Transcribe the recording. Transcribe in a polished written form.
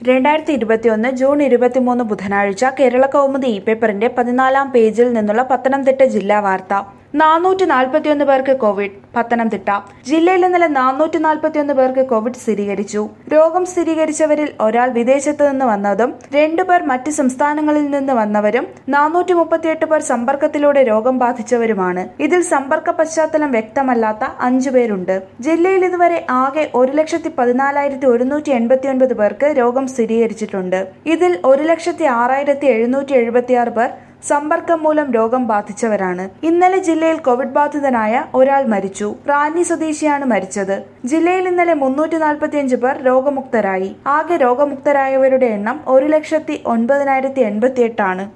2021 June 23 ബുധനാഴ്ച കേരള കൗമുദി പേപ്പറിന്റെ 14-ാം പേജിൽ നിന്നുള്ള പത്തനംതിട്ട ജില്ലാ വാർത്ത. 441 പേർക്ക് കോവിഡ്. പത്തനംതിട്ട ജില്ലയിൽ ഇന്നലെ 441 പേർക്ക് കോവിഡ് സ്ഥിരീകരിച്ചു. രോഗം സ്ഥിരീകരിച്ചവരിൽ ഒരാൾ വിദേശത്ത് നിന്ന് വന്നതും 2 പേർ മറ്റ് സംസ്ഥാനങ്ങളിൽ നിന്ന് വന്നവരും 438 പേർ സമ്പർക്കത്തിലൂടെ രോഗം ബാധിച്ചവരുമാണ്. ഇതിൽ സമ്പർക്ക പശ്ചാത്തലം വ്യക്തമല്ലാത്ത 5 പേരുണ്ട്. ജില്ലയിൽ ഇതുവരെ ആകെ 1,14,189 പേർക്ക് രോഗം സ്ഥിരീകരിച്ചിട്ടുണ്ട്. ഇതിൽ 1,06,776 പേർ സമ്പർക്കം മൂലം രോഗം ബാധിച്ചവരാണ്. ഇന്നലെ ജില്ലയിൽ കോവിഡ് ബാധിതനായ ഒരാൾ മരിച്ചു. റാന്നി സ്വദേശിയാണ് മരിച്ചത്. ജില്ലയിൽ ഇന്നലെ 345 പേർ രോഗമുക്തരായി. ആകെ രോഗമുക്തരായവരുടെ എണ്ണം 1,09,088 ആണ്.